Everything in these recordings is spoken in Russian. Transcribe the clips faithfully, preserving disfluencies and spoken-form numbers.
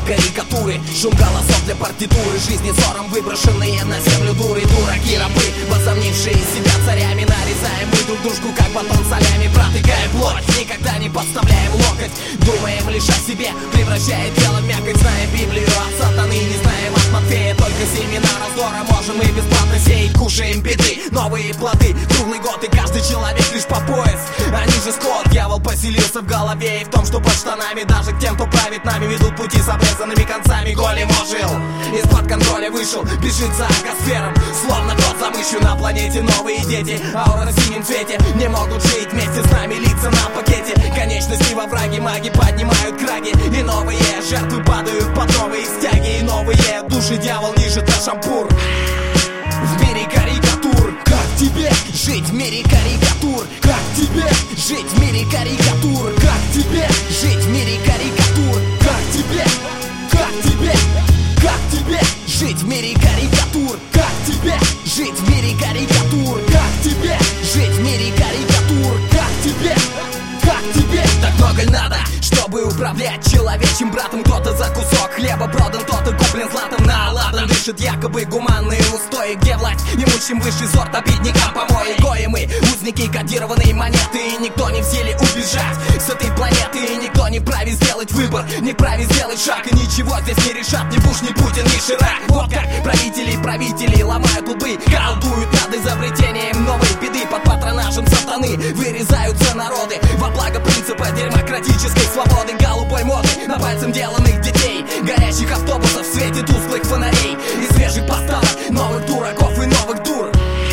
карикатуры, шум голосов для партитуры, жизни ссором выброшенные на землю дуры, дураки, рабы, возомнившие себя царями. Нарезаем мы друг дружку, как батон солями, протыкаем плоть, никогда не подставляем локоть. Думаем лишь о себе, превращая тело в мякоть. Знаем Библию от сатаны, не знаем от Матфея. Только семена раздора можем и бесплатно сеять. Кушаем беды, новые плоды, круглый год, и каждый человек лишь по пояс. Они же скот, дьявол поселился в голове, и в том, что под штанами даже к тем, кто правит нами, ведут пути с обрезанными концами. Голем ожил, из-под контроля вышел, бежит за агосфером, словно кот за мышью на планете. Новые дети, аура на синем цвете, не могут жить вместе с нами, лица на пакете. Конечности во враге, маги поднимают краги, и новые жертвы падают под новые стяги, и новые души дьявол нижет на шампур. В мире карикатур, как тебе жить в мире карикатур? Как тебе жить в мире карикатур? Как тебе жить в мире карикатур? Как тебе, как тебе, как тебе жить в мире карикатур? Как тебе жить в мире карикатур? Как тебе жить в мире карикатур? Как тебе, как тебе? Так много ль надо, чтобы управлять человечьим братом? Кто-то за кусок хлеба продан, кто-то куплен златом на ладан. Дышит якобы гуманные устои, где власть имущим высший сорт, обидникам помои. Гоемы, узники кодированной монеты, и никто не в силе убежать с этой планеты. И никто не вправе сделать выбор, не вправе сделать шаг, и ничего здесь не решат ни Буш, ни Путин, ни Ширак. Вот как правители правители ломают лбы, колдуют над изобретением новой беды. Под патронажем сатаны вырезаются народы во благо принципа демократической свободы, голубой моды на пальцем деланных детей, горящих автобусов в свете тусклых фонарей, и свежих поставок новых дураков и новых дур.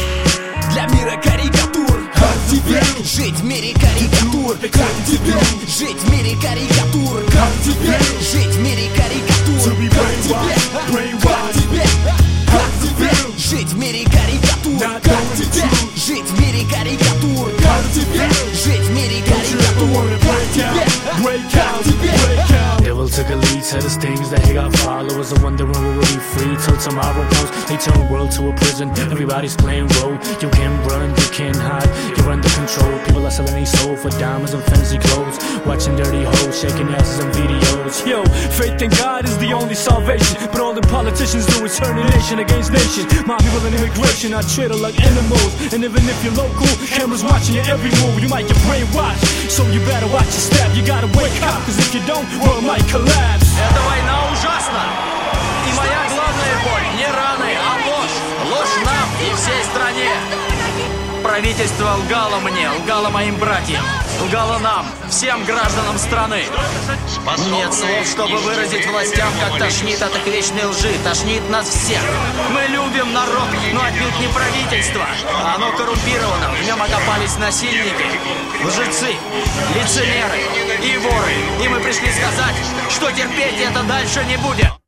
Для мира карикатур. Как тебе жить в мире карикатур? Как тебе жить в мире карикатур? Как тебе жить в мире карикатур? Как тебе, как тебе, как тебе жить в мире карикатур? Как тебе жить в мире карикатур? Как тебе жить в мире карикатур? Как тебе, как тебе? Devil took a lead, said his things that he got followers are wondering when we'll be free. Till tomorrow comes, they turn the world to a prison. Everybody's playing role. You can run, you can't hide. You're under control. People are selling their soul for diamonds and fancy clothes, watching dirty hoes shaking asses in videos. Yo, faith in God is the only salvation, but all the politicians do is turn a nation against nation. My people in immigration are treated like animals, and even if you're local, cameras watching your every move. You might get brainwashed, so you better watch your step. You gotta wake up, cause if you don't, world might collapse. Эта война ужасна, и моя главная боль не раны, а ложь. Ложь нам и всей стране. Правительство лгало мне, лгало моим братьям, лгало нам, всем гражданам страны. Нет слов, чтобы выразить властям, как тошнит от их вечной лжи, тошнит нас всех. Мы любим народ, но отнюдь не правительство. Оно коррумпировано, в нем окопались насильники, лжецы, лицемеры и воры. И мы пришли сказать, что терпеть это дальше не будем.